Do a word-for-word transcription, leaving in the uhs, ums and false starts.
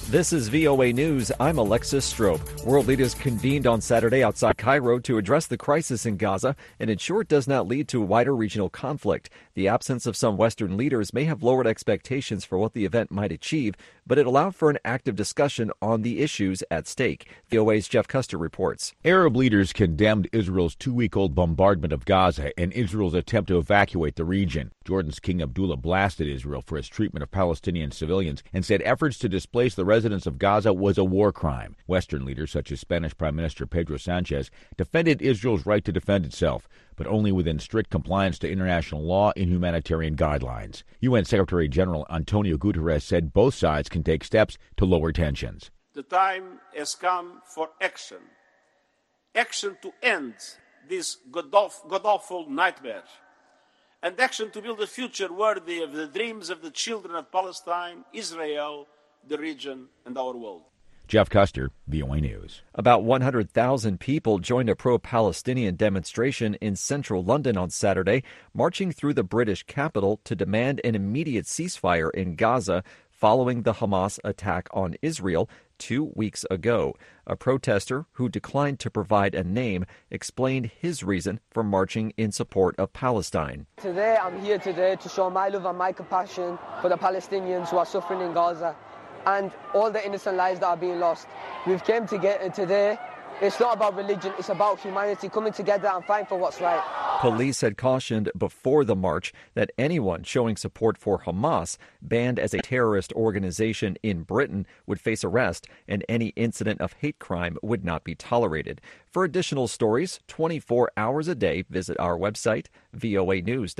This is V O A News. I'm Alexis Strope. World leaders convened on Saturday outside Cairo to address the crisis in Gaza and ensure it does not lead to wider regional conflict. The absence of some Western leaders may have lowered expectations for what the event might achieve, but it allowed for an active discussion on the issues at stake. V O A's Jeff Custer reports. Arab leaders condemned Israel's two-week-old bombardment of Gaza and Israel's attempt to evacuate the region. Jordan's King Abdullah blasted Israel for its treatment of Palestinian civilians and said efforts to displace the residents of Gaza was a war crime. Western leaders, such as Spanish Prime Minister Pedro Sanchez, defended Israel's right to defend itself, but only within strict compliance to international law and humanitarian guidelines. U N Secretary General Antonio Guterres said both sides can take steps to lower tensions. The time has come for action. Action to end this god-awful nightmare. And action to build a future worthy of the dreams of the children of Palestine, Israel, the region, and our world. Jeff Custer, V O A News. About one hundred thousand people joined a pro-Palestinian demonstration in central London on Saturday, marching through the British capital to demand an immediate ceasefire in Gaza following the Hamas attack on Israel two weeks ago. A protester who declined to provide a name explained his reason for marching in support of Palestine. Today, I'm here today to show my love and my compassion for the Palestinians who are suffering in Gaza and all the innocent lives that are being lost. We've came together today. It's not about religion, it's about humanity coming together and fighting for what's right. Police had cautioned before the march that anyone showing support for Hamas, banned as a terrorist organization in Britain, would face arrest, and any incident of hate crime would not be tolerated. For additional stories, twenty-four hours a day, visit our website, V O A news dot com.